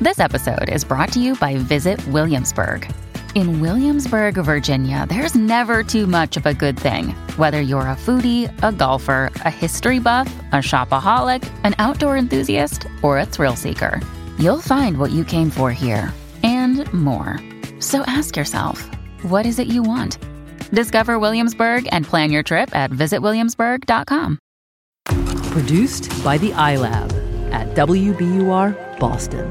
This episode is brought to you by Visit Williamsburg. In Williamsburg, Virginia, there's never too much of a good thing. Whether you're a foodie, a golfer, a history buff, a shopaholic, an outdoor enthusiast, or a thrill seeker, you'll find what you came for here and more. So ask yourself, what is it you want? Discover Williamsburg and plan your trip at visitwilliamsburg.com. Produced by the iLab at WBUR Boston.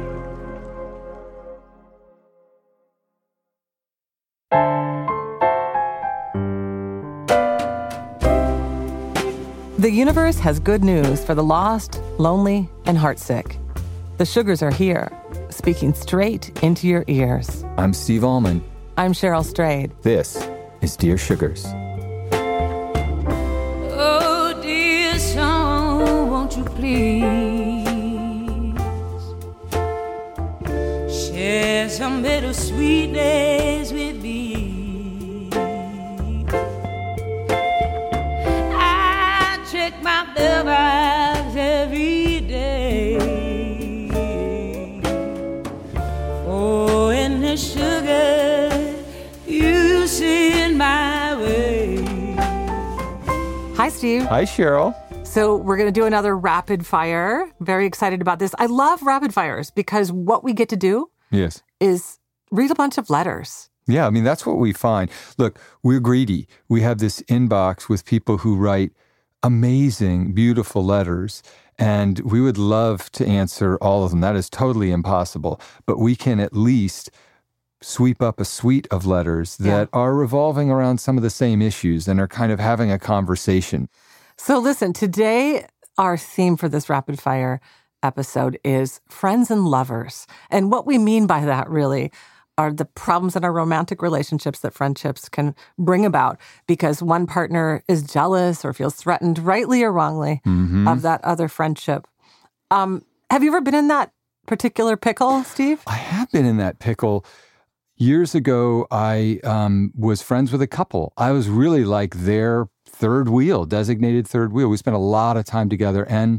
The universe has good news for the lost, lonely, and heartsick. The Sugars are here, speaking straight into your ears. I'm Steve Allman. I'm Cheryl Strayed. This is Dear Sugars. Oh, dear song, won't you please share some bittersweet days with me? Check my mailbox every day. Oh, and the sugar you send my way. Hi, Steve. Hi, Cheryl. So we're going to do another rapid fire. Very excited about this. I love rapid fires because what we get to do is read a bunch of letters. Yeah, I mean, that's what we find. Look, we're greedy. We have this inbox with people who write amazing, beautiful letters, and we would love to answer all of them. That is totally impossible, but we can at least sweep up a suite of letters that are revolving around some of the same issues and are kind of having a conversation. So listen, today our theme for this rapid fire episode is friends and lovers. And what we mean by that really are the problems in our romantic relationships that friendships can bring about because one partner is jealous or feels threatened, rightly or wrongly, of that other friendship. Have you ever been in that particular pickle, Steve? I have been in that pickle. Years ago, I was friends with a couple. I was really like their third wheel, designated third wheel. We spent a lot of time together, and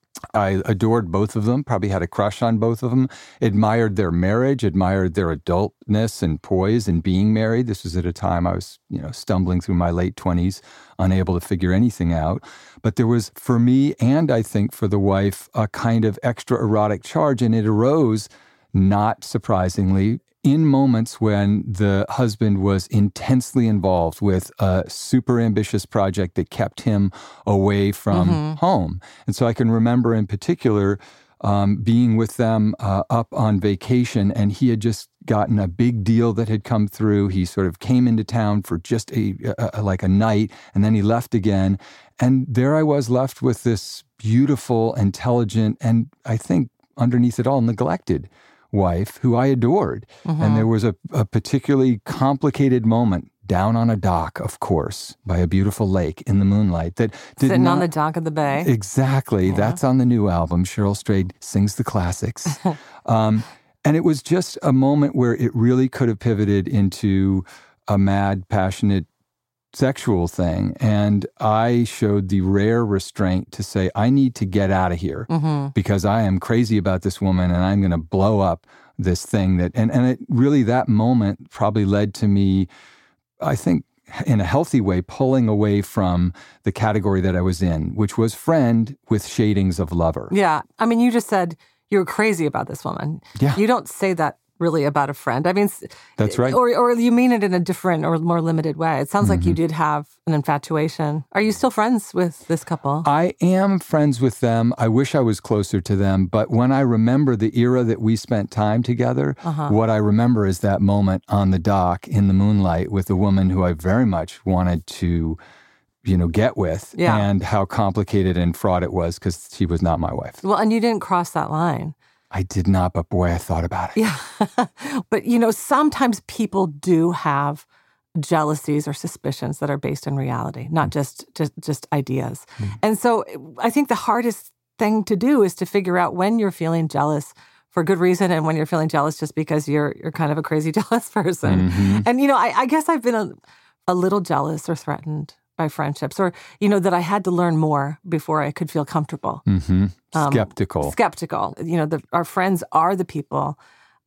I adored both of them, probably had a crush on both of them, admired their marriage, admired their adultness and poise in being married. This was at a time I was, stumbling through my late 20s, unable to figure anything out. But there was, for me, and I think for the wife, a kind of extra erotic charge, and it arose, not surprisingly, in moments when the husband was intensely involved with a super ambitious project that kept him away from home. And so I can remember in particular being with them up on vacation, and he had just gotten a big deal that had come through. He sort of came into town for just a night, and then he left again. And there I was left with this beautiful, intelligent, and I think underneath it all, neglected wife who I adored. And there was a particularly complicated moment down on a dock, of course, by a beautiful lake in the moonlight that did Sitting on the dock of the bay. Exactly. Yeah. That's on the new album. Cheryl Strayed sings the classics. And it was just a moment where it really could have pivoted into a mad, passionate sexual thing. And I showed the rare restraint to say, I need to get out of here because I am crazy about this woman and I'm going to blow up this thing that, and it really, that moment probably led to me, I think, in a healthy way, pulling away from the category that I was in, which was friend with shadings of lover. Yeah. I mean, you just said you were crazy about this woman. Yeah. You don't say that really about a friend. I mean, that's right. Or you mean it in a different or more limited way. It sounds like you did have an infatuation. Are you still friends with this couple? I am friends with them. I wish I was closer to them. But when I remember the era that we spent time together, what I remember is that moment on the dock in the moonlight with a woman who I very much wanted to, get with, and how complicated and fraught it was because she was not my wife. Well, and you didn't cross that line. I did not, but boy, I thought about it. Yeah. But, sometimes people do have jealousies or suspicions that are based in reality, not just ideas. And so I think the hardest thing to do is to figure out when you're feeling jealous for good reason and when you're feeling jealous just because you're kind of a crazy jealous person. And, I guess I've been a little jealous or threatened by friendships, or, that I had to learn more before I could feel comfortable. Mm-hmm. Skeptical. Our friends are the people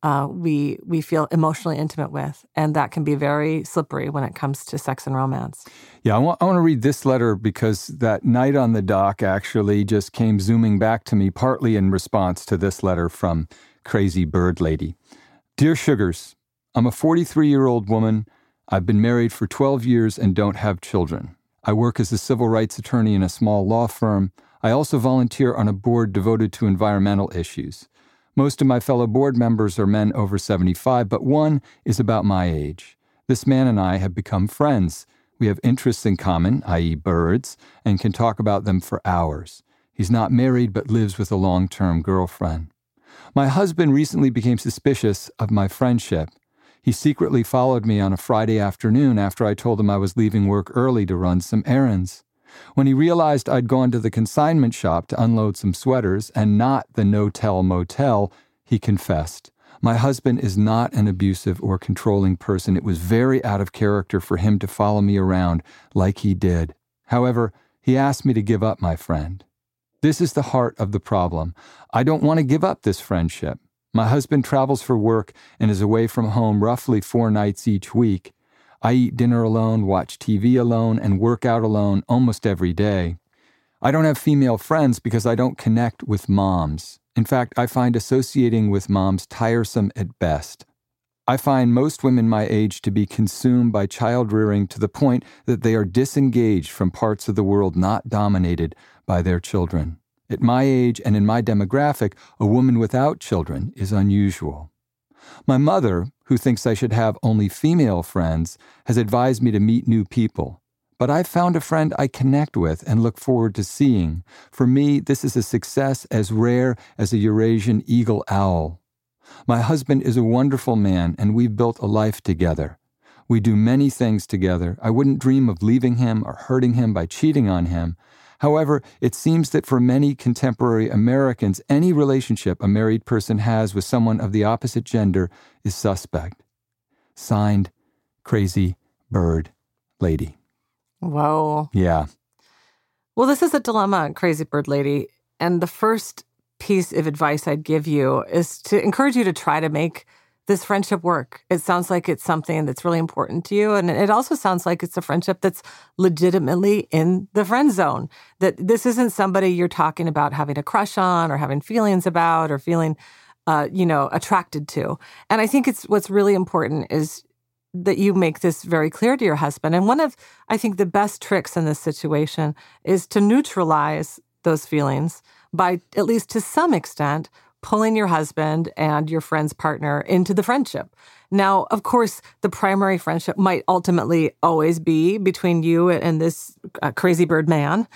we feel emotionally intimate with, and that can be very slippery when it comes to sex and romance. Yeah, I want to read this letter because that night on the dock actually just came zooming back to me, partly in response to this letter from Crazy Bird Lady. Dear Sugars, I'm a 43-year-old woman. I've been married for 12 years and don't have children. I work as a civil rights attorney in a small law firm. I also volunteer on a board devoted to environmental issues. Most of my fellow board members are men over 75, but one is about my age. This man and I have become friends. We have interests in common, i.e. birds, and can talk about them for hours. He's not married, but lives with a long-term girlfriend. My husband recently became suspicious of my friendship. He secretly followed me on a Friday afternoon after I told him I was leaving work early to run some errands. When he realized I'd gone to the consignment shop to unload some sweaters and not the no-tell motel, he confessed. My husband is not an abusive or controlling person. It was very out of character for him to follow me around like he did. However, he asked me to give up my friend. This is the heart of the problem. I don't want to give up this friendship. My husband travels for work and is away from home roughly 4 nights each week. I eat dinner alone, watch TV alone, and work out alone almost every day. I don't have female friends because I don't connect with moms. In fact, I find associating with moms tiresome at best. I find most women my age to be consumed by child rearing to the point that they are disengaged from parts of the world not dominated by their children. At my age and in my demographic, a woman without children is unusual. My mother, who thinks I should have only female friends, has advised me to meet new people. But I've found a friend I connect with and look forward to seeing. For me, this is a success as rare as a Eurasian eagle owl. My husband is a wonderful man, and we've built a life together. We do many things together. I wouldn't dream of leaving him or hurting him by cheating on him. However, it seems that for many contemporary Americans, any relationship a married person has with someone of the opposite gender is suspect. Signed, Crazy Bird Lady. Whoa. Yeah. Well, this is a dilemma, Crazy Bird Lady. And the first piece of advice I'd give you is to encourage you to try to make this friendship work. It sounds like it's something that's really important to you. And it also sounds like it's a friendship that's legitimately in the friend zone, that this isn't somebody you're talking about having a crush on or having feelings about or feeling, attracted to. And I think what's really important is that you make this very clear to your husband. And one of, I think, the best tricks in this situation is to neutralize those feelings by, at least to some extent, pulling your husband and your friend's partner into the friendship. Now, of course, the primary friendship might ultimately always be between you and this crazy bird man.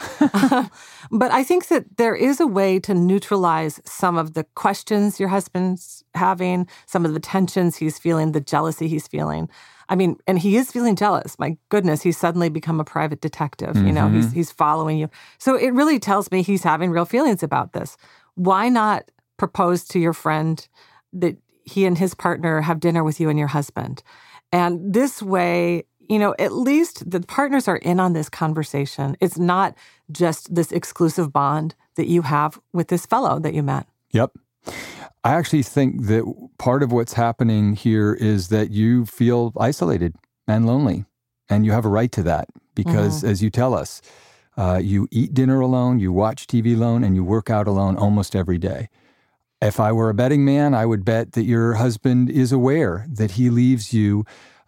But I think that there is a way to neutralize some of the questions your husband's having, some of the tensions he's feeling, the jealousy he's feeling. I mean, and he is feeling jealous. My goodness, he's suddenly become a private detective. Mm-hmm. He's following you. So it really tells me he's having real feelings about this. Why not propose to your friend that he and his partner have dinner with you and your husband? And this way, at least the partners are in on this conversation. It's not just this exclusive bond that you have with this fellow that you met. Yep. I actually think that part of what's happening here is that you feel isolated and lonely, and you have a right to that because, as you tell us, you eat dinner alone, you watch TV alone, and you work out alone almost every day. If I were a betting man, I would bet that your husband is aware that he leaves you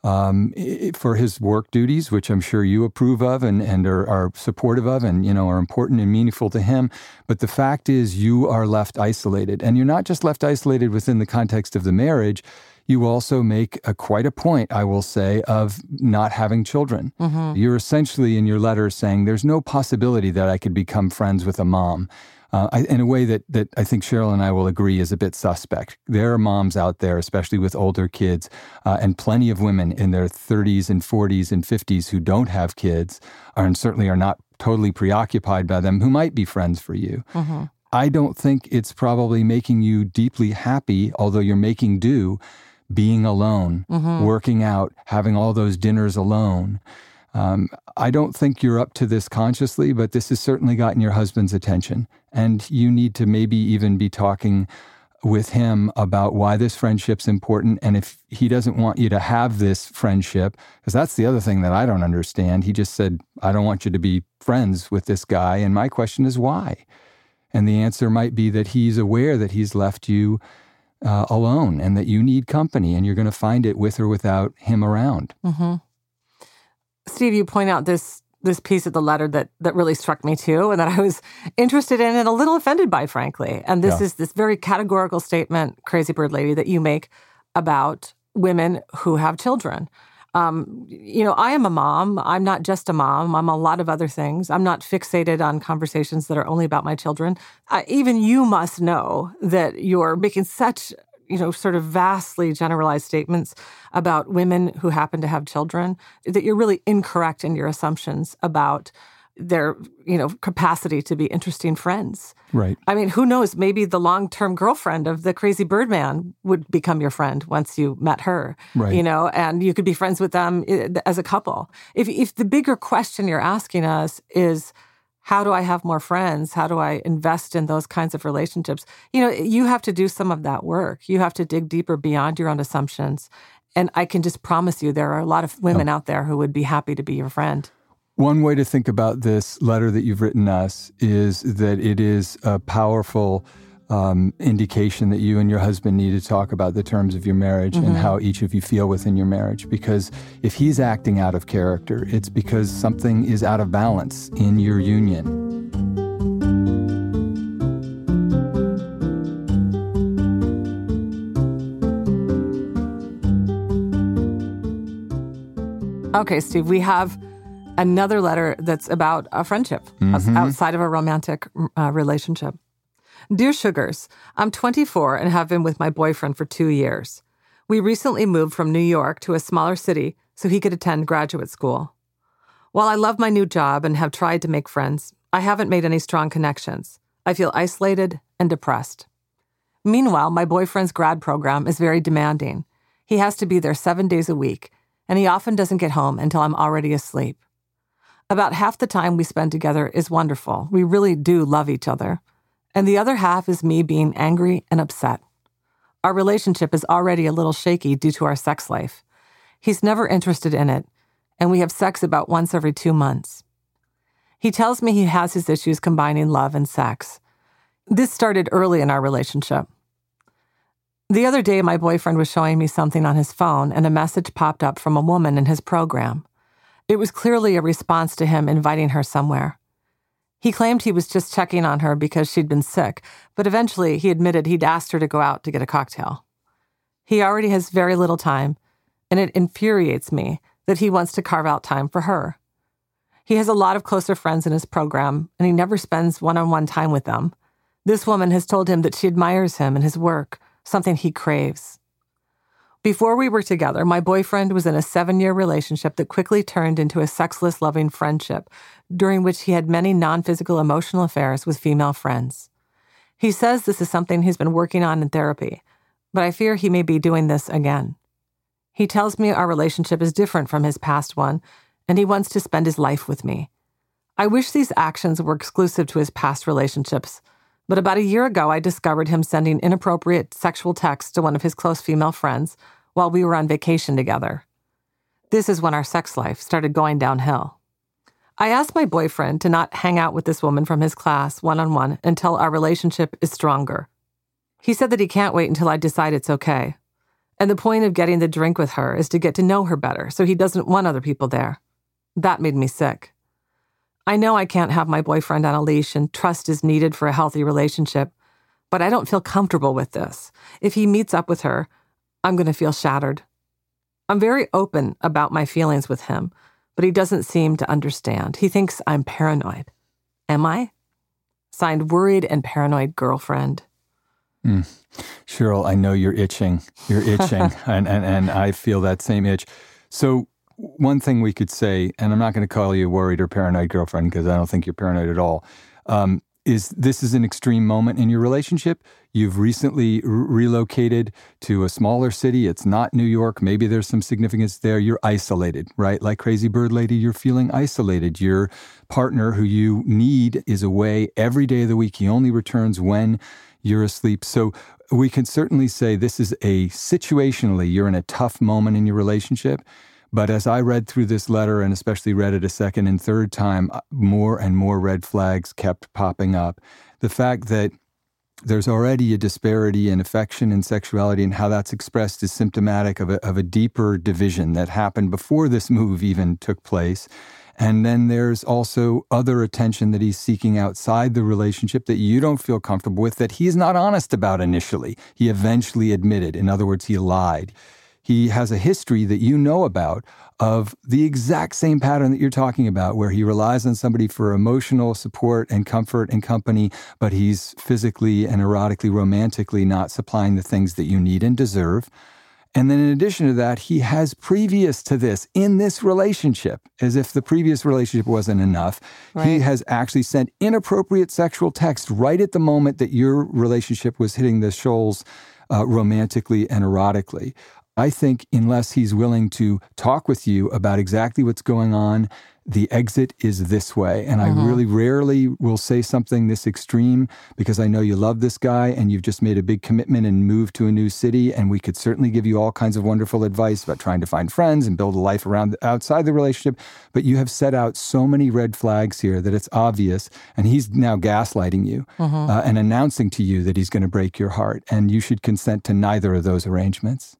for his work duties, which I'm sure you approve of and are supportive of and, are important and meaningful to him. But the fact is you are left isolated. And you're not just left isolated within the context of the marriage. You also make quite a point, I will say, of not having children. Mm-hmm. You're essentially in your letter saying there's no possibility that I could become friends with a mom. In a way that I think Cheryl and I will agree is a bit suspect. There are moms out there, especially with older kids, and plenty of women in their 30s and 40s and 50s who don't have kids, and certainly are not totally preoccupied by them, who might be friends for you. Mm-hmm. I don't think it's probably making you deeply happy, although you're making do, being alone, working out, having all those dinners alone. I don't think you're up to this consciously, but this has certainly gotten your husband's attention. And you need to maybe even be talking with him about why this friendship's important. And if he doesn't want you to have this friendship, because that's the other thing that I don't understand. He just said, I don't want you to be friends with this guy. And my question is why? And the answer might be that he's aware that he's left you alone and that you need company, and you're going to find it with or without him around. Mm-hmm. Steve, you point out this piece of the letter that really struck me too, and that I was interested in and a little offended by, frankly. And this is this very categorical statement, Crazy Bird Lady, that you make about women who have children. I am a mom. I'm not just a mom. I'm a lot of other things. I'm not fixated on conversations that are only about my children. Even you must know that you're making such, sort of vastly generalized statements about women who happen to have children, that you're really incorrect in your assumptions about their, capacity to be interesting friends. Right. I mean, who knows? Maybe the long-term girlfriend of the crazy Birdman would become your friend once you met her, right. And you could be friends with them as a couple. If the bigger question you're asking us is, how do I have more friends? How do I invest in those kinds of relationships? You have to do some of that work. You have to dig deeper beyond your own assumptions. And I can just promise you there are a lot of women out there who would be happy to be your friend. One way to think about this letter that you've written us is that it is a powerful indication that you and your husband need to talk about the terms of your marriage and how each of you feel within your marriage. Because if he's acting out of character, it's because something is out of balance in your union. Okay, Steve, we have another letter that's about a friendship outside of a romantic relationship. Dear Sugars, I'm 24 and have been with my boyfriend for 2 years. We recently moved from New York to a smaller city so he could attend graduate school. While I love my new job and have tried to make friends, I haven't made any strong connections. I feel isolated and depressed. Meanwhile, my boyfriend's grad program is very demanding. He has to be there 7 days a week, and he often doesn't get home until I'm already asleep. About half the time we spend together is wonderful. We really do love each other. And the other half is me being angry and upset. Our relationship is already a little shaky due to our sex life. He's never interested in it, and we have sex about once every 2 months. He tells me he has his issues combining love and sex. This started early in our relationship. The other day, my boyfriend was showing me something on his phone, and a message popped up from a woman in his program. It was clearly a response to him inviting her somewhere. He claimed he was just checking on her because she'd been sick, but eventually he admitted he'd asked her to go out to get a cocktail. He already has very little time, and it infuriates me that he wants to carve out time for her. He has a lot of closer friends in his program, and he never spends one-on-one time with them. This woman has told him that she admires him and his work, something he craves. Before we were together, my boyfriend was in a 7-year relationship that quickly turned into a sexless, loving friendship, during which he had many non-physical emotional affairs with female friends. He says this is something he's been working on in therapy, but I fear he may be doing this again. He tells me our relationship is different from his past one, and he wants to spend his life with me. I wish these actions were exclusive to his past relationships, but about a year ago, I discovered him sending inappropriate sexual texts to one of his close female friends while we were on vacation together. This is when our sex life started going downhill. I asked my boyfriend to not hang out with this woman from his class one-on-one until our relationship is stronger. He said that he can't wait until I decide it's okay. And the point of getting the drink with her is to get to know her better, so he doesn't want other people there. That made me sick. I know I can't have my boyfriend on a leash and trust is needed for a healthy relationship, but I don't feel comfortable with this. If he meets up with her, I'm going to feel shattered. I'm very open about my feelings with him, but he doesn't seem to understand. He thinks I'm paranoid. Am I? Signed, Worried and Paranoid Girlfriend. Cheryl, I know you're itching. You're itching, and I feel that same itch. So one thing we could say, and I'm not going to call you worried or paranoid girlfriend because I don't think you're paranoid at all. this is an extreme moment in your relationship. You've recently relocated to a smaller city. It's not New York. Maybe there's some significance there. You're isolated, right? Like Crazy Bird Lady, you're feeling isolated. Your partner who you need is away every day of the week. He only returns when you're asleep. So we can certainly say this is situationally, you're in a tough moment in your relationship. But as I read through this letter, and especially read it a second and third time, more and more red flags kept popping up. The fact that there's already a disparity in affection and sexuality, and how that's expressed is symptomatic of a deeper division that happened before this move even took place. And then there's also other attention that he's seeking outside the relationship that you don't feel comfortable with, that he's not honest about initially. He eventually admitted. In other words, he lied. He has a history that you know about of the exact same pattern that you're talking about, where he relies on somebody for emotional support and comfort and company, but he's physically and erotically, romantically not supplying the things that you need and deserve. And then in addition to that, he has previous to this, in this relationship, as if the previous relationship wasn't enough, right, he has actually sent inappropriate sexual text right at the moment that your relationship was hitting the shoals romantically and erotically. I think unless he's willing to talk with you about exactly what's going on, the exit is this way. And I really rarely will say something this extreme, because I know you love this guy and you've just made a big commitment and moved to a new city. And we could certainly give you all kinds of wonderful advice about trying to find friends and build a life outside the relationship. But you have set out so many red flags here that it's obvious. And he's now gaslighting you and announcing to you that he's going to break your heart. And you should consent to neither of those arrangements.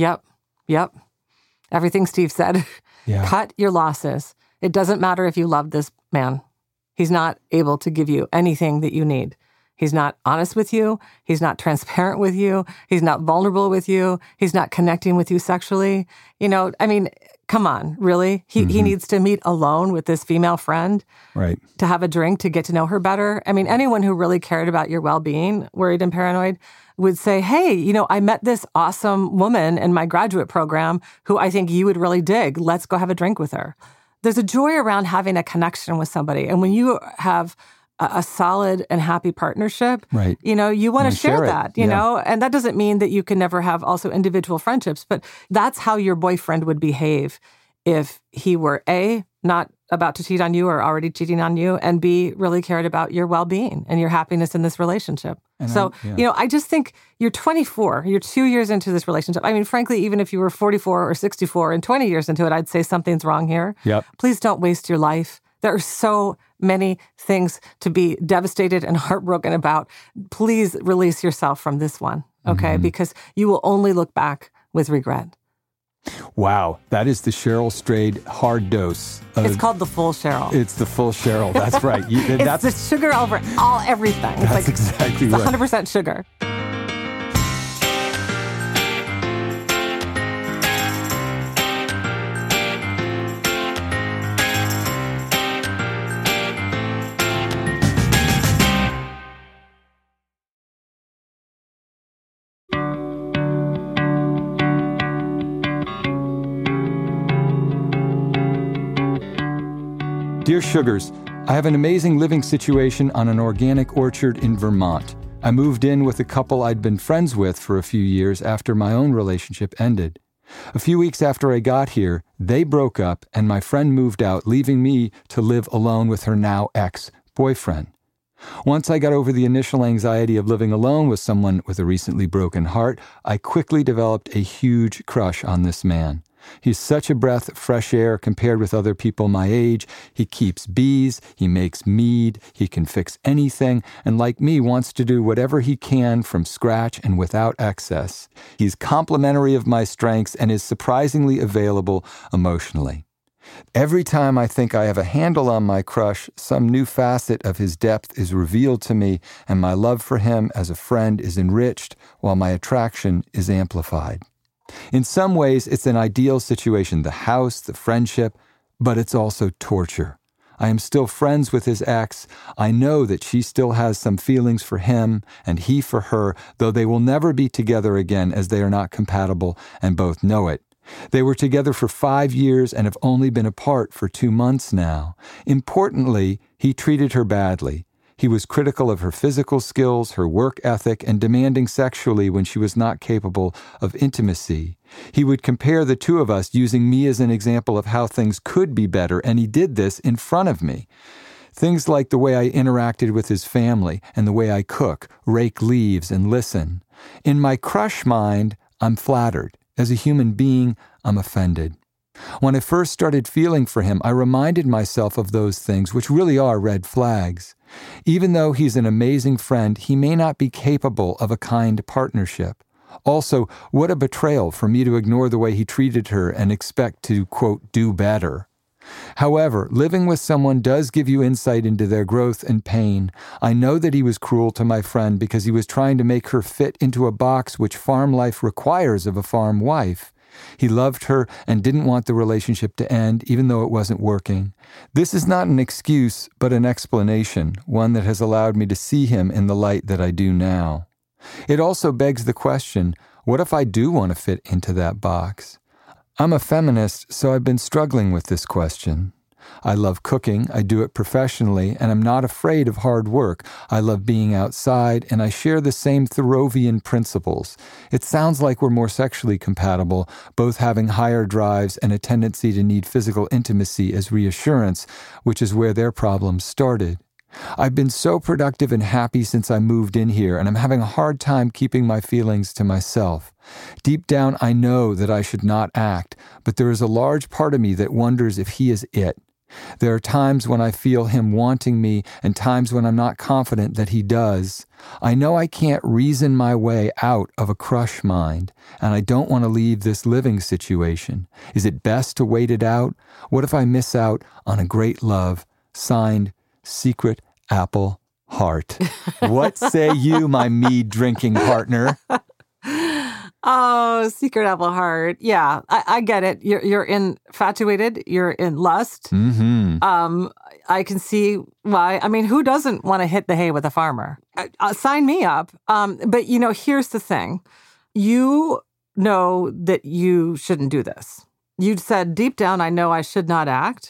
Yep. Everything Steve said. Yeah. Cut your losses. It doesn't matter if you love this man. He's not able to give you anything that you need. He's not honest with you. He's not transparent with you. He's not vulnerable with you. He's not connecting with you sexually. You know, I mean, come on, really? He needs to meet alone with this female friend, right, to have a drink, to get to know her better. I mean, anyone who really cared about your well-being, worried and paranoid, would say, hey, you know, I met this awesome woman in my graduate program who I think you would really dig. Let's go have a drink with her. There's a joy around having a connection with somebody. And when you have a solid and happy partnership, right, you know, you want to share that, you know, and that doesn't mean that you can never have also individual friendships, but that's how your boyfriend would behave if he were A, not about to cheat on you or already cheating on you, and B, really cared about your well-being and your happiness in this relationship. And you know, I just think you're 24, you're 2 years into this relationship. I mean, frankly, even if you were 44 or 64 and 20 years into it, I'd say something's wrong here. Yep. Please don't waste your life. There are so many things to be devastated and heartbroken about. Please release yourself from this one, okay? Because you will only look back with regret. Wow, that is the Cheryl Strayed hard dose. It's called the full Cheryl. It's the full Cheryl. That's right. It's the sugar over everything. That's like, exactly right. It's 100% sugar. Dear Sugars, I have an amazing living situation on an organic orchard in Vermont. I moved in with a couple I'd been friends with for a few years after my own relationship ended. A few weeks after I got here, they broke up and my friend moved out, leaving me to live alone with her now ex-boyfriend. Once I got over the initial anxiety of living alone with someone with a recently broken heart, I quickly developed a huge crush on this man. He's such a breath of fresh air compared with other people my age. He keeps bees, he makes mead, he can fix anything, and like me, wants to do whatever he can from scratch and without excess. He's complimentary of my strengths and is surprisingly available emotionally. Every time I think I have a handle on my crush, some new facet of his depth is revealed to me, and my love for him as a friend is enriched while my attraction is amplified. In some ways, it's an ideal situation, the house, the friendship, but it's also torture. I am still friends with his ex. I know that she still has some feelings for him and he for her, though they will never be together again as they are not compatible and both know it. They were together for 5 years and have only been apart for 2 months now. Importantly, he treated her badly. He was critical of her physical skills, her work ethic, and demanding sexually when she was not capable of intimacy. He would compare the two of us, using me as an example of how things could be better, and he did this in front of me. Things like the way I interacted with his family and the way I cook, rake leaves, and listen. In my crush mind, I'm flattered. As a human being, I'm offended. When I first started feeling for him, I reminded myself of those things, which really are red flags. Even though he's an amazing friend, he may not be capable of a kind partnership. Also, what a betrayal for me to ignore the way he treated her and expect to, quote, do better. However, living with someone does give you insight into their growth and pain. I know that he was cruel to my friend because he was trying to make her fit into a box which farm life requires of a farm wife. He loved her and didn't want the relationship to end, even though it wasn't working. This is not an excuse, but an explanation, one that has allowed me to see him in the light that I do now. It also begs the question, what if I do want to fit into that box? I'm a feminist, so I've been struggling with this question. I love cooking, I do it professionally, and I'm not afraid of hard work. I love being outside, and I share the same Thoreauvian principles. It sounds like we're more sexually compatible, both having higher drives and a tendency to need physical intimacy as reassurance, which is where their problems started. I've been so productive and happy since I moved in here, and I'm having a hard time keeping my feelings to myself. Deep down, I know that I should not act, but there is a large part of me that wonders if he is it. There are times when I feel him wanting me and times when I'm not confident that he does. I know I can't reason my way out of a crush mind, and I don't want to leave this living situation. Is it best to wait it out? What if I miss out on a great love? Signed, Secret Apple Heart. What say you, my mead drinking partner? Oh, Secret Apple Heart. Yeah, I get it. You're infatuated. You're in lust. Mm-hmm. I can see why. I mean, who doesn't want to hit the hay with a farmer? Sign me up. But, here's the thing. You know that you shouldn't do this. You said, deep down, I know I should not act.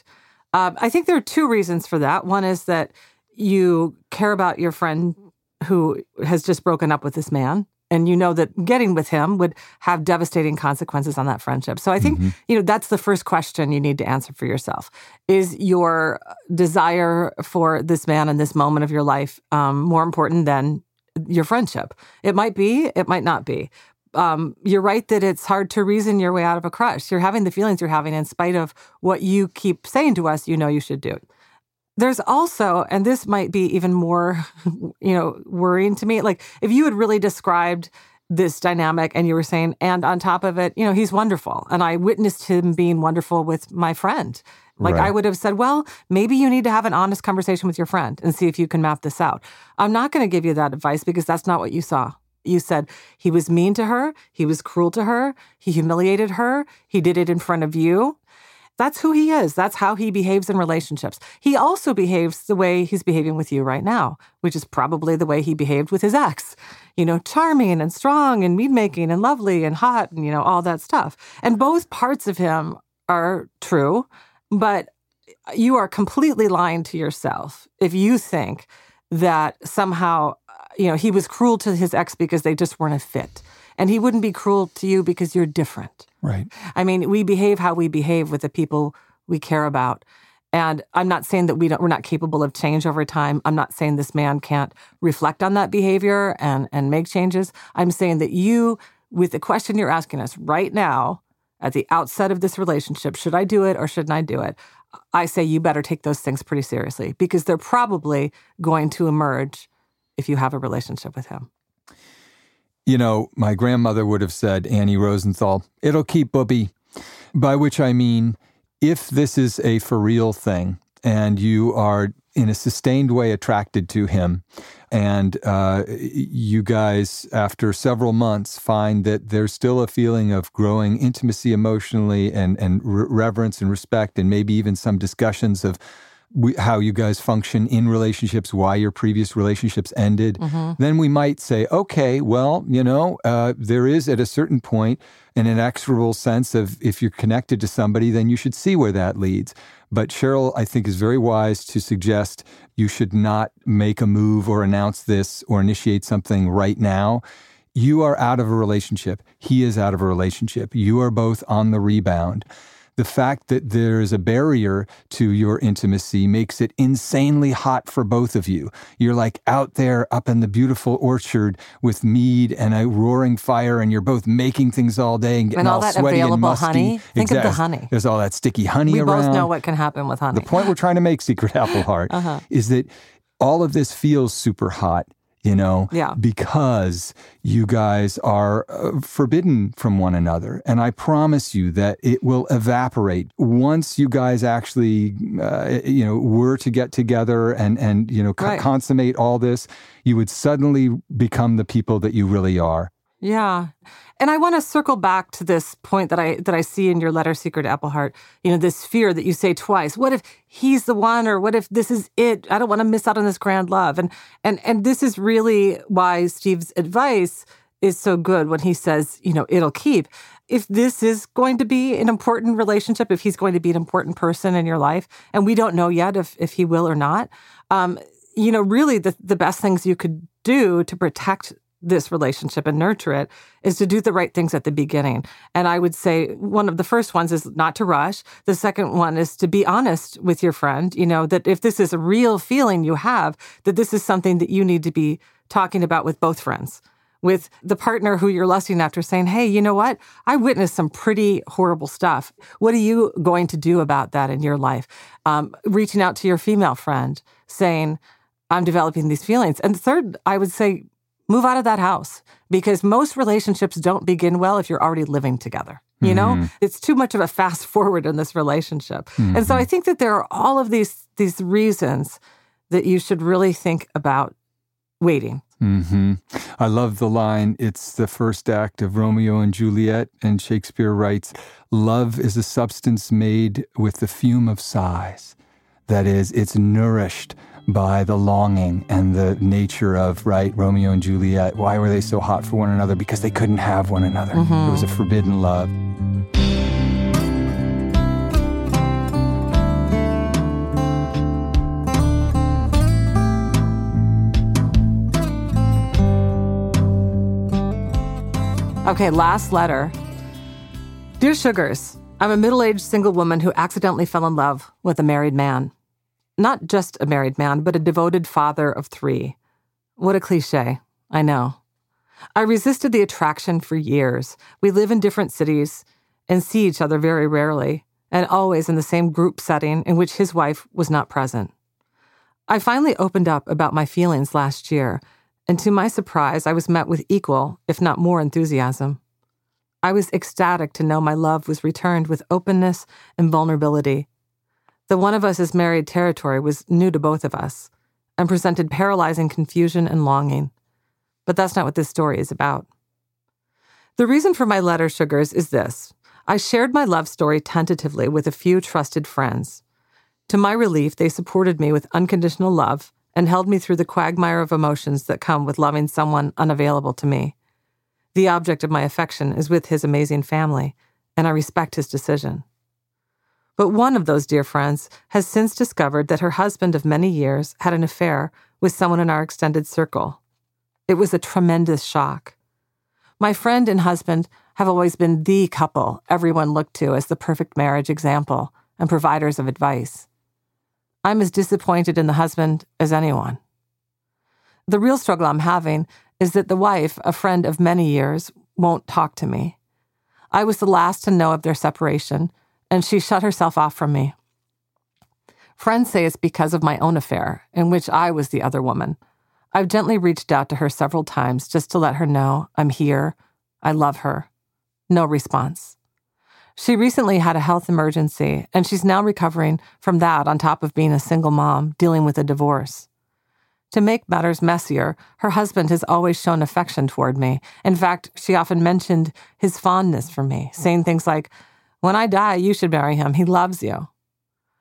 I think there are two reasons for that. One is that you care about your friend who has just broken up with this man. And you know that getting with him would have devastating consequences on that friendship. So I think, that's the first question you need to answer for yourself. Is your desire for this man in this moment of your life more important than your friendship? It might be, it might not be. You're right that it's hard to reason your way out of a crush. You're having the feelings you're having in spite of what you keep saying to us you should do. There's also, and this might be even more, worrying to me, like if you had really described this dynamic and you were saying, and on top of it, he's wonderful. And I witnessed him being wonderful with my friend. Like right. I would have said, well, maybe you need to have an honest conversation with your friend and see if you can map this out. I'm not going to give you that advice because that's not what you saw. You said he was mean to her. He was cruel to her. He humiliated her. He did it in front of you. That's who he is. That's how he behaves in relationships. He also behaves the way he's behaving with you right now, which is probably the way he behaved with his ex. Charming and strong and mead-making and lovely and hot and, all that stuff. And both parts of him are true, but you are completely lying to yourself if you think that somehow, he was cruel to his ex because they just weren't a fit. And he wouldn't be cruel to you because you're different. Right. I mean, we behave how we behave with the people we care about. And I'm not saying that we're not capable of change over time. I'm not saying this man can't reflect on that behavior and make changes. I'm saying that you, with the question you're asking us right now, at the outset of this relationship, should I do it or shouldn't I do it? I say you better take those things pretty seriously because they're probably going to emerge if you have a relationship with him. My grandmother would have said, Annie Rosenthal, it'll keep booby, by which I mean, if this is a for real thing and you are in a sustained way attracted to him and you guys, after several months, find that there's still a feeling of growing intimacy emotionally and reverence and respect and maybe even some discussions of how you guys function in relationships, why your previous relationships ended, then we might say, okay, well, there is at a certain point an inexorable sense of if you're connected to somebody, then you should see where that leads. But Cheryl, I think, is very wise to suggest you should not make a move or announce this or initiate something right now. You are out of a relationship. He is out of a relationship. You are both on the rebound. The fact that there is a barrier to your intimacy makes it insanely hot for both of you. You're like out there up in the beautiful orchard with mead and a roaring fire, and you're both making things all day and getting all that sweaty and available musty. honey. Think of the honey. There's all that sticky honey We around. both know what can happen with honey. The point we're trying to make, Secret Apple Heart, is that all of this feels super hot. Because you guys are forbidden from one another. And I promise you that it will evaporate once you guys actually, were to get together and consummate all this. You would suddenly become the people that you really are. Yeah. And I want to circle back to this point that I see in your letter, Secret Apple Heart, this fear that you say twice. What if he's the one, or what if this is it? I don't want to miss out on this grand love. And this is really why Steve's advice is so good when he says, it'll keep. If this is going to be an important relationship, if he's going to be an important person in your life, and we don't know yet if he will or not, really the best things you could do to protect this relationship and nurture it is to do the right things at the beginning. And I would say one of the first ones is not to rush. The second one is to be honest with your friend, that if this is a real feeling you have, that this is something that you need to be talking about with both friends, with the partner who you're lusting after, saying, hey, you know what? I witnessed some pretty horrible stuff. What are you going to do about that in your life? Reaching out to your female friend, saying, I'm developing these feelings. And third, I would say, move out of that house, because most relationships don't begin well if you're already living together. It's too much of a fast forward in this relationship. And so I think that there are all of these reasons that you should really think about waiting. I love the line, it's the first act of Romeo and Juliet, and Shakespeare writes, love is a substance made with the fume of sighs. That is, it's nourished by the longing and the nature of, Romeo and Juliet. Why were they so hot for one another? Because they couldn't have one another. It was a forbidden love. Okay, last letter. Dear Sugars, I'm a middle-aged single woman who accidentally fell in love with a married man. Not just a married man, but a devoted father of 3. What a cliche, I know. I resisted the attraction for years. We live in different cities and see each other very rarely, and always in the same group setting in which his wife was not present. I finally opened up about my feelings last year, and to my surprise, I was met with equal, if not more, enthusiasm. I was ecstatic to know my love was returned with openness and vulnerability. The one of us is married territory was new to both of us and presented paralyzing confusion and longing. But that's not what this story is about. The reason for my letter, Sugars, is this. I shared my love story tentatively with a few trusted friends. To my relief, they supported me with unconditional love and held me through the quagmire of emotions that come with loving someone unavailable to me. The object of my affection is with his amazing family, and I respect his decision. But one of those dear friends has since discovered that her husband of many years had an affair with someone in our extended circle. It was a tremendous shock. My friend and husband have always been the couple everyone looked to as the perfect marriage example and providers of advice. I'm as disappointed in the husband as anyone. The real struggle I'm having is that the wife, a friend of many years, won't talk to me. I was the last to know of their separation, and she shut herself off from me. Friends say it's because of my own affair, in which I was the other woman. I've gently reached out to her several times just to let her know I'm here, I love her. No response. She recently had a health emergency, and she's now recovering from that on top of being a single mom dealing with a divorce. To make matters messier, her husband has always shown affection toward me. In fact, she often mentioned his fondness for me, saying things like, when I die, you should marry him. He loves you.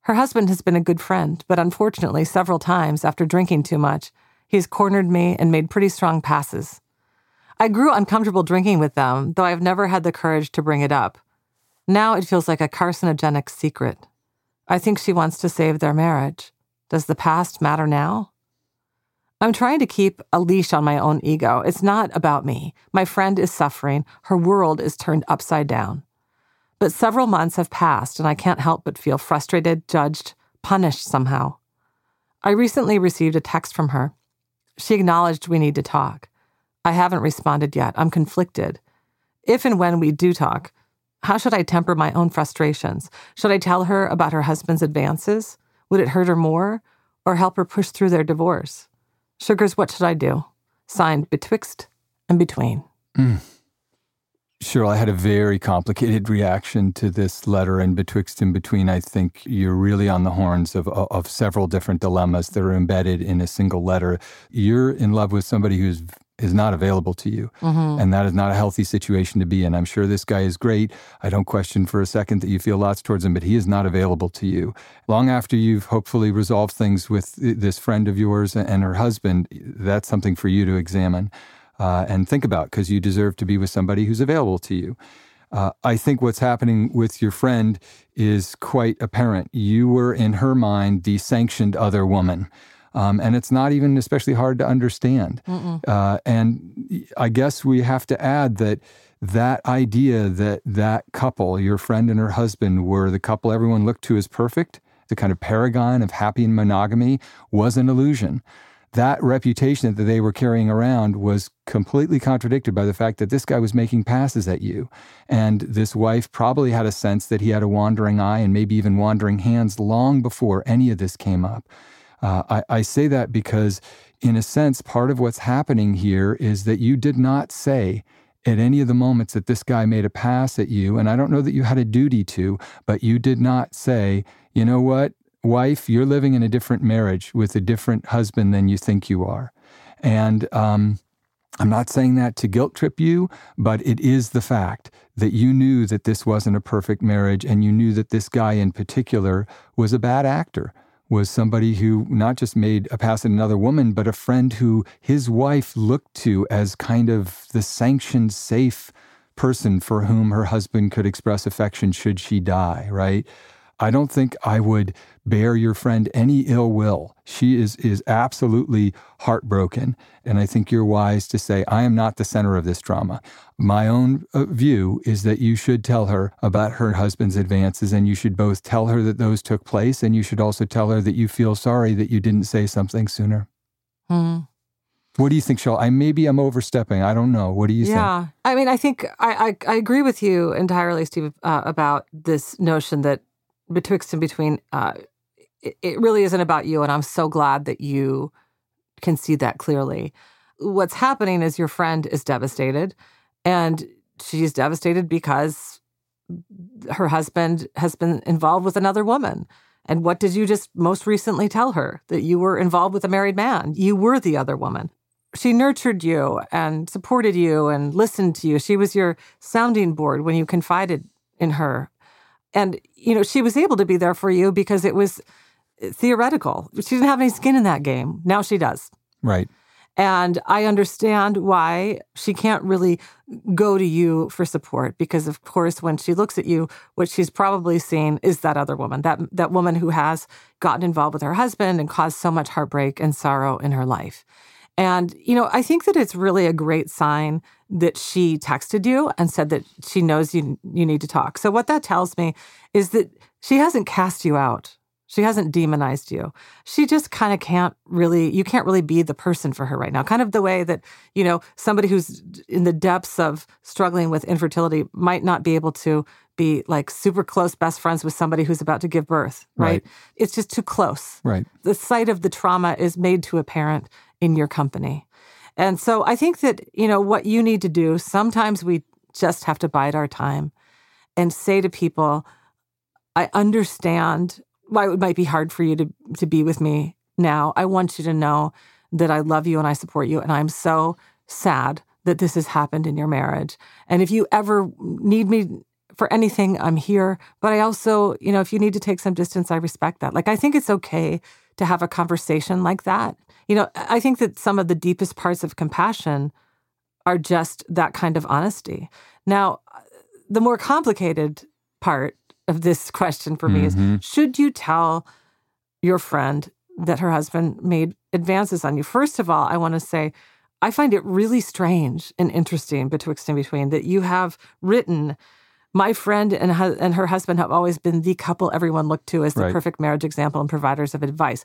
Her husband has been a good friend, but unfortunately, several times after drinking too much, he's cornered me and made pretty strong passes. I grew uncomfortable drinking with them, though I've never had the courage to bring it up. Now it feels like a carcinogenic secret. I think she wants to save their marriage. Does the past matter now? I'm trying to keep a leash on my own ego. It's not about me. My friend is suffering. Her world is turned upside down. But several months have passed, and I can't help but feel frustrated, judged, punished somehow. I recently received a text from her. She acknowledged we need to talk. I haven't responded yet. I'm conflicted. If and when we do talk, how should I temper my own frustrations? Should I tell her about her husband's advances? Would it hurt her more, or help her push through their divorce? Sugars, what should I do? Signed, Betwixt and Between. Cheryl, I had a very complicated reaction to this letter, and Betwixt and Between, I think you're really on the horns of several different dilemmas that are embedded in a single letter. You're in love with somebody who is not available to you, and that is not a healthy situation to be in. I'm sure this guy is great. I don't question for a second that you feel lots towards him, but he is not available to you. Long after you've hopefully resolved things with this friend of yours and her husband, that's something for you to examine. And think about, because you deserve to be with somebody who's available to you. I think what's happening with your friend is quite apparent. You were, in her mind, the sanctioned other woman. And it's not even especially hard to understand. And I guess we have to add that idea that couple, your friend and her husband, were the couple everyone looked to as perfect, the kind of paragon of happy monogamy, was an illusion. That reputation that they were carrying around was completely contradicted by the fact that this guy was making passes at you. And this wife probably had a sense that he had a wandering eye and maybe even wandering hands long before any of this came up. I say that because, in a sense, part of what's happening here is that you did not say at any of the moments that this guy made a pass at you, and I don't know that you had a duty to, but you did not say, you know what? Wife, you're living in a different marriage with a different husband than you think you are. And I'm not saying that to guilt trip you, but it is the fact that you knew that this wasn't a perfect marriage, and you knew that this guy in particular was a bad actor, was somebody who not just made a pass at another woman, but a friend who his wife looked to as kind of the sanctioned, safe person for whom her husband could express affection should she die, right? I don't think I would bear your friend any ill will. She is absolutely heartbroken. And I think you're wise to say, I am not the center of this drama. My own view is that you should tell her about her husband's advances, and you should both tell her that those took place, and you should also tell her that you feel sorry that you didn't say something sooner. What do you think, Cheryl? Maybe I'm overstepping. I don't know. What do you think? Yeah. I mean, I think I agree with you entirely, Steve, about this notion that Betwixt and Between, it really isn't about you, and I'm so glad that you can see that clearly. What's happening is your friend is devastated, and she's devastated because her husband has been involved with another woman. And what did you just most recently tell her? That you were involved with a married man. You were the other woman. She nurtured you and supported you and listened to you. She was your sounding board when you confided in her. And, she was able to be there for you because it was theoretical. She didn't have any skin in that game. Now she does. Right. And I understand why she can't really go to you for support because, of course, when she looks at you, what she's probably seeing is that other woman, that woman who has gotten involved with her husband and caused so much heartbreak and sorrow in her life. And, I think that it's really a great sign that she texted you and said that she knows you need to talk. So what that tells me is that she hasn't cast you out. She hasn't demonized you. She just kind of you can't really be the person for her right now. Kind of the way that, somebody who's in the depths of struggling with infertility might not be able to be like super close best friends with somebody who's about to give birth, right? It's just too close. Right. The site of the trauma is made too apparent in your company. And so I think that, what you need to do, sometimes we just have to bide our time and say to people, I understand why it might be hard for you to be with me now. I want you to know that I love you and I support you. And I'm so sad that this has happened in your marriage. And if you ever need me for anything, I'm here. But I also, if you need to take some distance, I respect that. Like, I think it's okay to have a conversation like that. I think that some of the deepest parts of compassion are just that kind of honesty. Now, the more complicated part of this question for me is, should you tell your friend that her husband made advances on you? First of all, I want to say, I find it really strange and interesting betwixt and between that you have written, my friend and her husband have always been the couple everyone looked to as the perfect marriage example and providers of advice.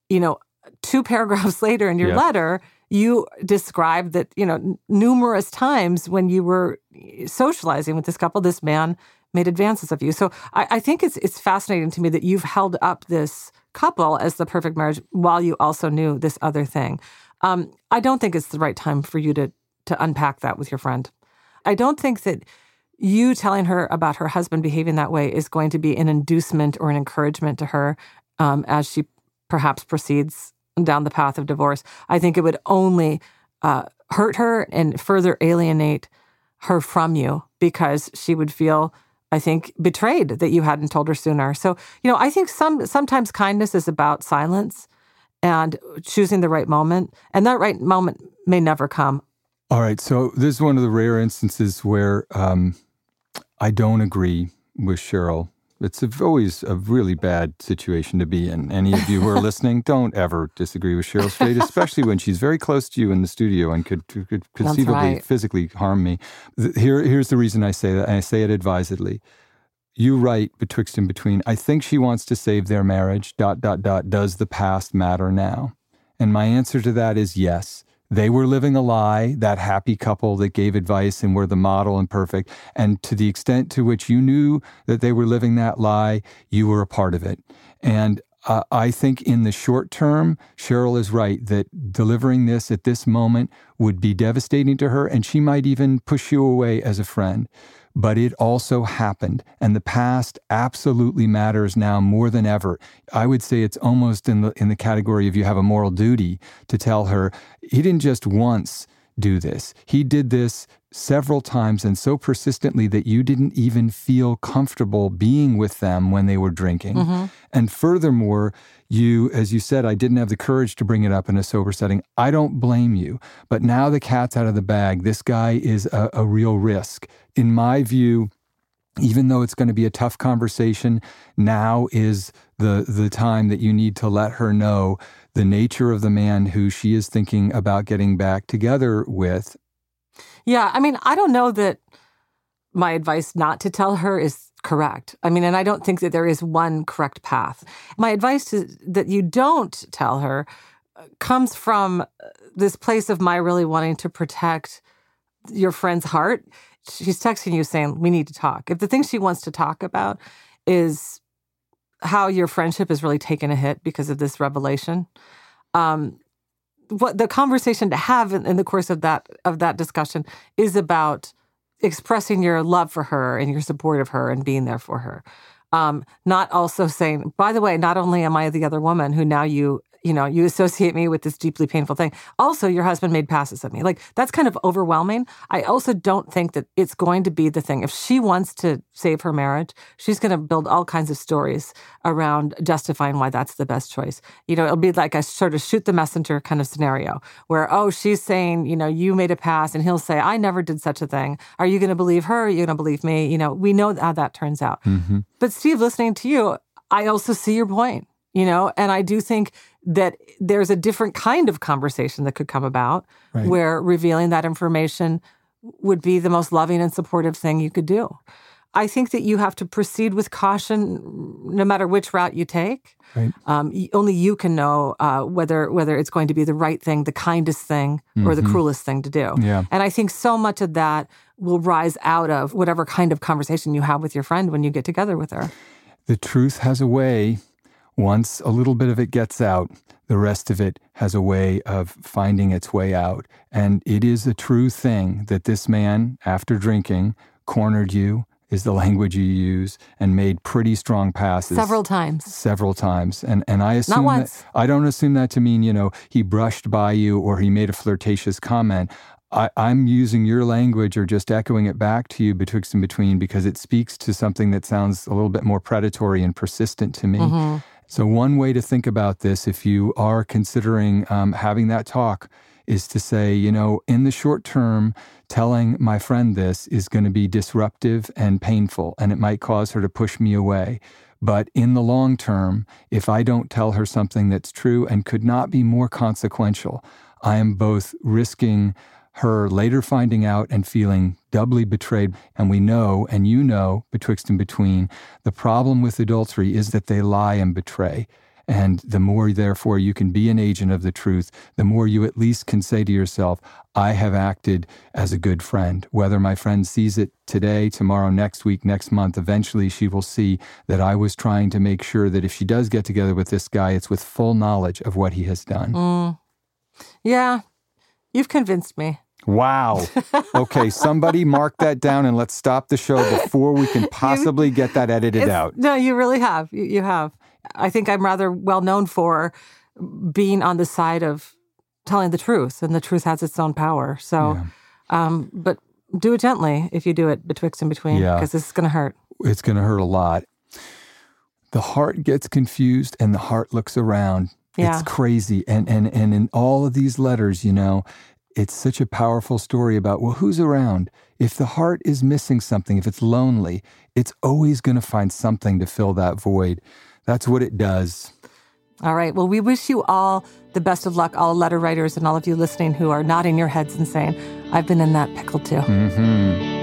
2 paragraphs later in your letter, you described that, numerous times when you were socializing with this couple, this man made advances of you. So I think it's fascinating to me that you've held up this couple as the perfect marriage while you also knew this other thing. I don't think it's the right time for you to unpack that with your friend. I don't think that you telling her about her husband behaving that way is going to be an inducement or an encouragement to her as she perhaps proceeds down the path of divorce. I think it would only hurt her and further alienate her from you because she would feel, I think, betrayed that you hadn't told her sooner. So, I think sometimes kindness is about silence and choosing the right moment. And that right moment may never come. All right. So this is one of the rare instances where I don't agree with Cheryl. It's always a really bad situation to be in. Any of you who are listening, don't ever disagree with Cheryl Strayed, especially when she's very close to you in the studio and could conceivably physically harm me. Here's the reason I say that, and I say it advisedly. You write betwixt and between, I think she wants to save their marriage, ... Does the past matter now? And my answer to that is yes. They were living a lie, that happy couple that gave advice and were the model and perfect. And to the extent to which you knew that they were living that lie, you were a part of it. And I think in the short term, Cheryl is right that delivering this at this moment would be devastating to her, and she might even push you away as a friend. But it also happened, and the past absolutely matters now more than ever. I would say it's almost in the category of you have a moral duty to tell her, he didn't just once do this. He did this several times and so persistently that you didn't even feel comfortable being with them when they were drinking. And furthermore, you, as you said, I didn't have the courage to bring it up in a sober setting. I don't blame you. But now the cat's out of the bag. This guy is a real risk. In my view, even though it's going to be a tough conversation, now is the time that you need to let her know the nature of the man who she is thinking about getting back together with. Yeah, I mean, I don't know that my advice not to tell her is correct. I mean, and I don't think that there is one correct path. My advice is that you don't tell her comes from this place of my really wanting to protect your friend's heart. She's texting you saying, we need to talk. If the thing she wants to talk about is how your friendship has really taken a hit because of this revelation, what the conversation to have in the course of that discussion is about expressing your love for her and your support of her and being there for her. Not also saying, by the way, not only am I the other woman who now you associate me with this deeply painful thing. Also, your husband made passes at me. Like, that's kind of overwhelming. I also don't think that it's going to be the thing. If she wants to save her marriage, she's going to build all kinds of stories around justifying why that's the best choice. It'll be like a sort of shoot the messenger kind of scenario where, she's saying, you made a pass, and he'll say, I never did such a thing. Are you going to believe her? Are you going to believe me? We know how that turns out. But Steve, listening to you, I also see your point. And I do think that there's a different kind of conversation that could come about where revealing that information would be the most loving and supportive thing you could do. I think that you have to proceed with caution no matter which route you take. Right. Only you can know whether it's going to be the right thing, the kindest thing, or the cruelest thing to do. Yeah. And I think so much of that will rise out of whatever kind of conversation you have with your friend when you get together with her. The truth has a way. Once a little bit of it gets out, the rest of it has a way of finding its way out. And it is a true thing that this man, after drinking, cornered you, is the language you use, and made pretty strong passes. Several times. And I assume not once. I don't assume that to mean, he brushed by you or he made a flirtatious comment. I'm using your language or just echoing it back to you, betwixt and between, because it speaks to something that sounds a little bit more predatory and persistent to me. Mm-hmm. So one way to think about this, if you are considering having that talk, is to say, in the short term, telling my friend this is going to be disruptive and painful, and it might cause her to push me away. But in the long term, if I don't tell her something that's true and could not be more consequential, I am both risking her later finding out and feeling doubly betrayed. And we know, and you know, betwixt and between, the problem with adultery is that they lie and betray. And the more, therefore, you can be an agent of the truth, the more you at least can say to yourself, I have acted as a good friend. Whether my friend sees it today, tomorrow, next week, next month, eventually she will see that I was trying to make sure that if she does get together with this guy, it's with full knowledge of what he has done. Yeah, you've convinced me. Wow. Okay, somebody mark that down and let's stop the show before we can possibly get that edited out. No, you really have. You have. I think I'm rather well known for being on the side of telling the truth, and the truth has its own power. So, but do it gently if you do it betwixt and between, because this is going to hurt. It's going to hurt a lot. The heart gets confused and the heart looks around. Yeah. It's crazy. And in all of these letters, it's such a powerful story about, well, who's around? If the heart is missing something, if it's lonely, it's always going to find something to fill that void. That's what it does. All right. Well, we wish you all the best of luck, all letter writers and all of you listening who are nodding your heads and saying, I've been in that pickle too. Mm-hmm.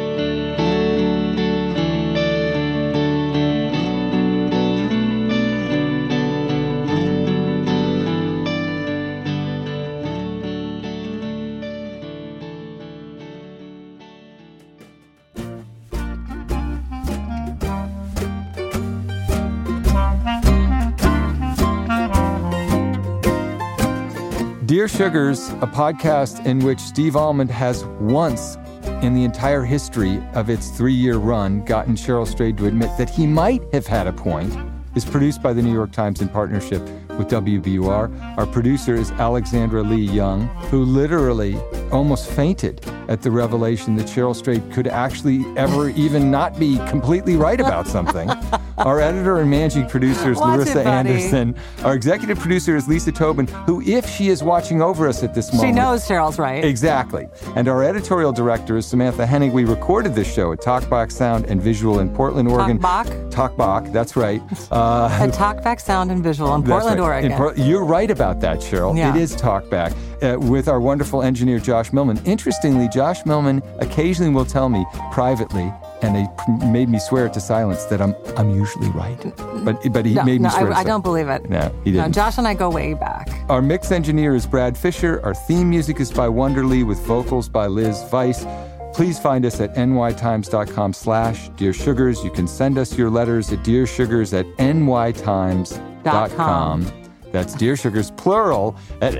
Dear Sugars, a podcast in which Steve Almond has once in the entire history of its 3-year run gotten Cheryl Strayed to admit that he might have had a point, is produced by the New York Times in partnership with WBUR. Our producer is Alexandra Lee Young, who literally almost fainted at the revelation that Cheryl Strayed could actually ever even not be completely right about something. Our editor and managing producer is Larissa Anderson. Our executive producer is Lisa Tobin, who, if she is watching over us at this moment... She knows Cheryl's right. Exactly. And our editorial director is Samantha Henning. We recorded this show at Talkback Sound and Visual in Portland, Oregon. Talkback, that's right. At Talkback Sound and Visual in Portland, Oregon. You're right about that, Cheryl. Yeah. It is Talkback. With our wonderful engineer, Josh Millman. Interestingly, Josh Millman occasionally will tell me privately, and they made me swear to silence, that I'm usually right. But he made me swear to I don't believe it. No, he didn't. No, Josh and I go way back. Our mix engineer is Brad Fisher. Our theme music is by Wonderly with vocals by Liz Weiss. Please find us at nytimes.com/Dear Sugars. You can send us your letters at dearsugars@nytimes.com. That's Dear Sugars, plural, at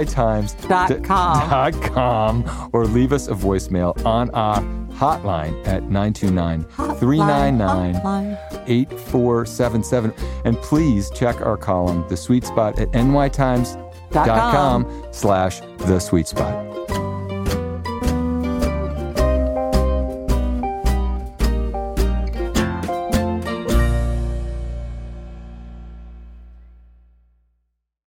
nytimes.com. Or leave us a voicemail on our hotline at 929-399-8477. And please check our column, The Sweet Spot, at nytimes.com/The Sweet Spot.